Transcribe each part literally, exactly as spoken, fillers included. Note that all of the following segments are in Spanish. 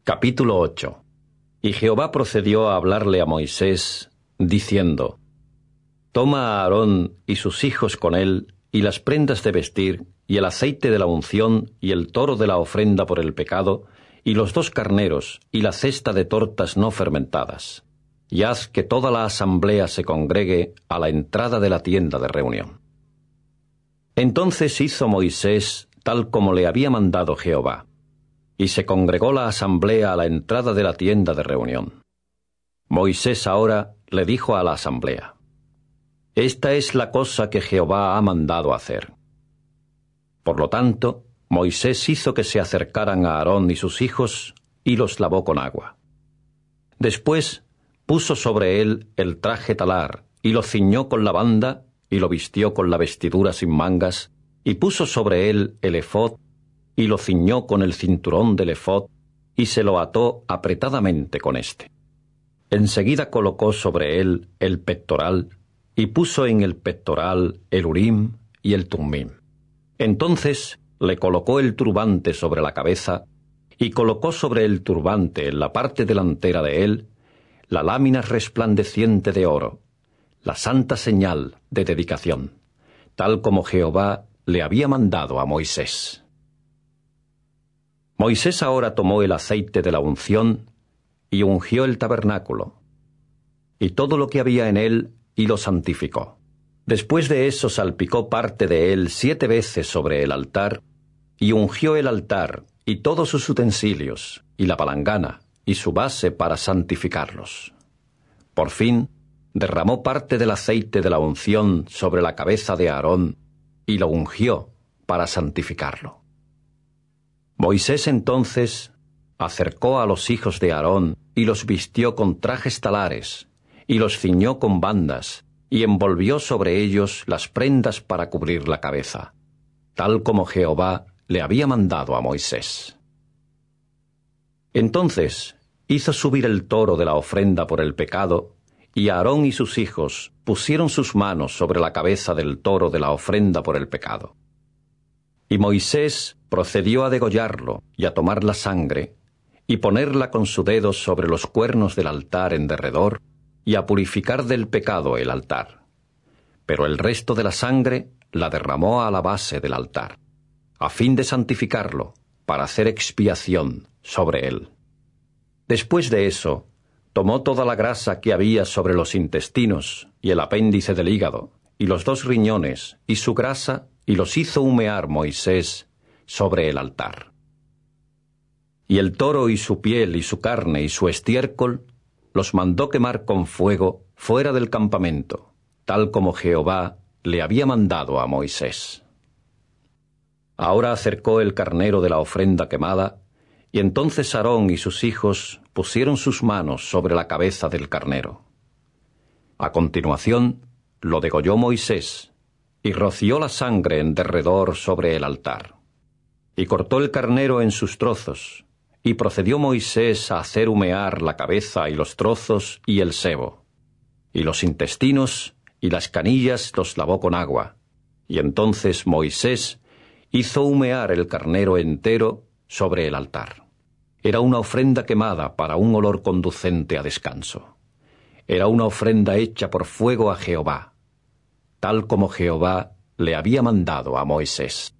Capítulo ocho. Y Jehová procedió a hablarle a Moisés, diciendo: Toma a Aarón y sus hijos con él, y las prendas de vestir, y el aceite de la unción, y el toro de la ofrenda por el pecado, y los dos carneros, y la cesta de tortas no fermentadas, y haz que toda la asamblea se congregue a la entrada de la tienda de reunión. Entonces hizo Moisés tal como le había mandado Jehová, y se congregó la asamblea a la entrada de la tienda de reunión. Moisés ahora le dijo a la asamblea: Esta es la cosa que Jehová ha mandado hacer. Por lo tanto, Moisés hizo que se acercaran a Aarón y sus hijos, y los lavó con agua. Después puso sobre él el traje talar, y lo ciñó con la banda, y lo vistió con la vestidura sin mangas, y puso sobre él el ephod, y lo ciñó con el cinturón del ephod, y se lo ató apretadamente con éste. Enseguida colocó sobre él el pectoral, y puso en el pectoral el urim y el tumim. Entonces le colocó el turbante sobre la cabeza, y colocó sobre el turbante en la parte delantera de él la lámina resplandeciente de oro, la santa señal de dedicación, tal como Jehová le había mandado a Moisés. Moisés ahora tomó el aceite de la unción y ungió el tabernáculo, y todo lo que había en él, y lo santificó. Después de eso salpicó parte de él siete veces sobre el altar, y ungió el altar, y todos sus utensilios, y la palangana, y su base para santificarlos. Por fin, derramó parte del aceite de la unción sobre la cabeza de Aarón, y lo ungió para santificarlo. Moisés entonces acercó a los hijos de Aarón, y los vistió con trajes talares, y los ciñó con bandas, y envolvió sobre ellos las prendas para cubrir la cabeza, tal como Jehová le había mandado a Moisés. Entonces hizo subir el toro de la ofrenda por el pecado, y Aarón y sus hijos pusieron sus manos sobre la cabeza del toro de la ofrenda por el pecado. Y Moisés procedió a degollarlo y a tomar la sangre, y ponerla con su dedo sobre los cuernos del altar en derredor, y a purificar del pecado el altar. Pero el resto de la sangre la derramó a la base del altar, a fin de santificarlo, para hacer expiación sobre él. Después de eso, tomó toda la grasa que había sobre los intestinos, y el apéndice del hígado, y los dos riñones, y su grasa, y los hizo humear Moisés sobre el altar. Y el toro y su piel y su carne y su estiércol los mandó quemar con fuego fuera del campamento, tal como Jehová le había mandado a Moisés. Ahora acercó el carnero de la ofrenda quemada, y entonces Aarón y sus hijos pusieron sus manos sobre la cabeza del carnero. A continuación lo degolló Moisés, y roció la sangre en derredor sobre el altar. Y cortó el carnero en sus trozos, y procedió Moisés a hacer humear la cabeza y los trozos y el sebo. Y los intestinos y las canillas los lavó con agua. Y entonces Moisés hizo humear el carnero entero sobre el altar. Era una ofrenda quemada para un olor conducente a descanso. Era una ofrenda hecha por fuego a Jehová, tal como Jehová le había mandado a Moisés.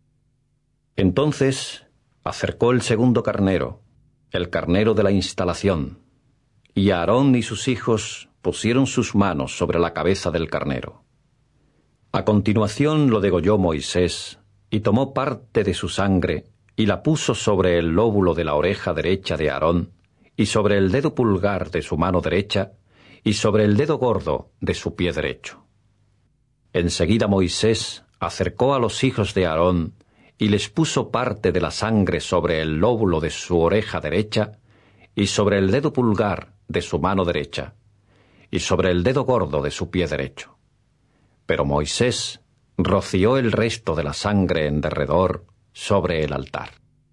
Entonces acercó el segundo carnero, el carnero de la instalación, y Aarón y sus hijos pusieron sus manos sobre la cabeza del carnero. A continuación lo degolló Moisés, y tomó parte de su sangre, y la puso sobre el lóbulo de la oreja derecha de Aarón, y sobre el dedo pulgar de su mano derecha, y sobre el dedo gordo de su pie derecho. Enseguida Moisés acercó a los hijos de Aarón, y les puso parte de la sangre sobre el lóbulo de su oreja derecha, y sobre el dedo pulgar de su mano derecha, y sobre el dedo gordo de su pie derecho. Pero Moisés roció el resto de la sangre en derredor sobre el altar.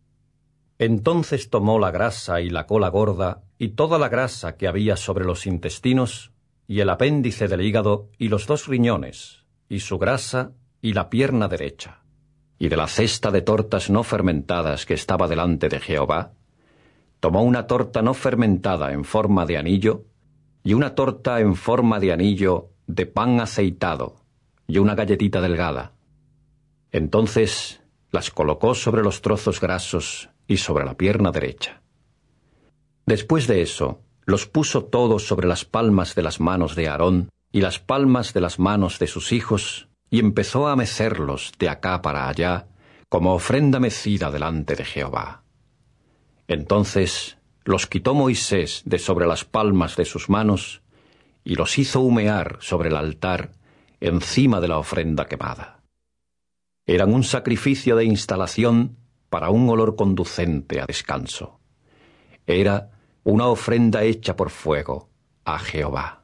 Entonces tomó la grasa y la cola gorda, y toda la grasa que había sobre los intestinos, y el apéndice del hígado, y los dos riñones, y su grasa, y la pierna derecha, y de la cesta de tortas no fermentadas que estaba delante de Jehová, tomó una torta no fermentada en forma de anillo y una torta en forma de anillo de pan aceitado y una galletita delgada. Entonces las colocó sobre los trozos grasos y sobre la pierna derecha. Después de eso, los puso todos sobre las palmas de las manos de Aarón y las palmas de las manos de sus hijos, y empezó a mecerlos de acá para allá, como ofrenda mecida delante de Jehová. Entonces los quitó Moisés de sobre las palmas de sus manos, y los hizo humear sobre el altar, encima de la ofrenda quemada. Eran un sacrificio de instalación para un olor conducente a descanso. Era una ofrenda hecha por fuego a Jehová.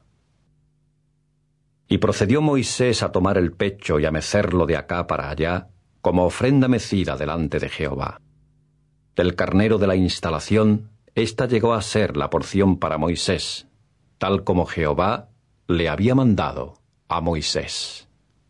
Y procedió Moisés a tomar el pecho y a mecerlo de acá para allá, como ofrenda mecida delante de Jehová. Del carnero de la instalación, ésta llegó a ser la porción para Moisés, tal como Jehová le había mandado a Moisés.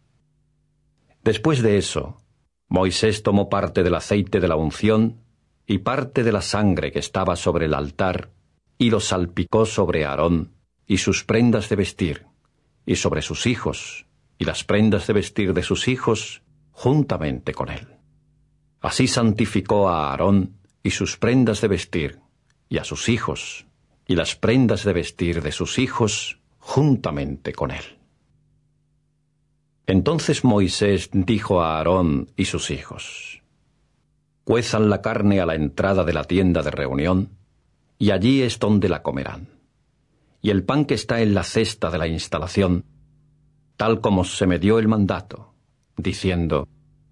Después de eso, Moisés tomó parte del aceite de la unción y parte de la sangre que estaba sobre el altar, y lo salpicó sobre Aarón y sus prendas de vestir, y sobre sus hijos, y las prendas de vestir de sus hijos, juntamente con él. Así santificó a Aarón y sus prendas de vestir, y a sus hijos, y las prendas de vestir de sus hijos, juntamente con él. Entonces Moisés dijo a Aarón y sus hijos: cuezan la carne a la entrada de la tienda de reunión, y allí es donde la comerán. Y el pan que está en la cesta de la instalación, tal como se me dio el mandato, diciendo: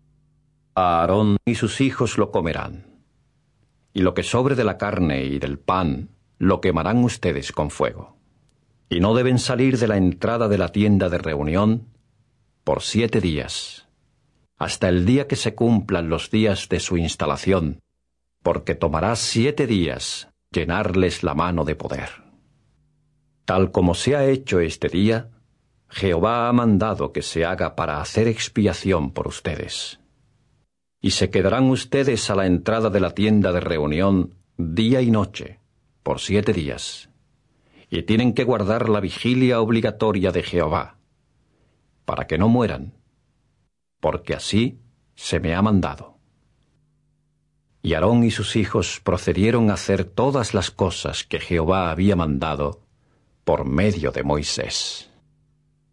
Aarón y sus hijos lo comerán. Y lo que sobre de la carne y del pan, lo quemarán ustedes con fuego. Y no deben salir de la entrada de la tienda de reunión por siete días, hasta el día que se cumplan los días de su instalación, porque tomará siete días llenarles la mano de poder. Tal como se ha hecho este día, Jehová ha mandado que se haga para hacer expiación por ustedes. Y se quedarán ustedes a la entrada de la tienda de reunión día y noche, por siete días, y tienen que guardar la vigilia obligatoria de Jehová, para que no mueran, porque así se me ha mandado. Y Aarón y sus hijos procedieron a hacer todas las cosas que Jehová había mandado por medio de Moisés.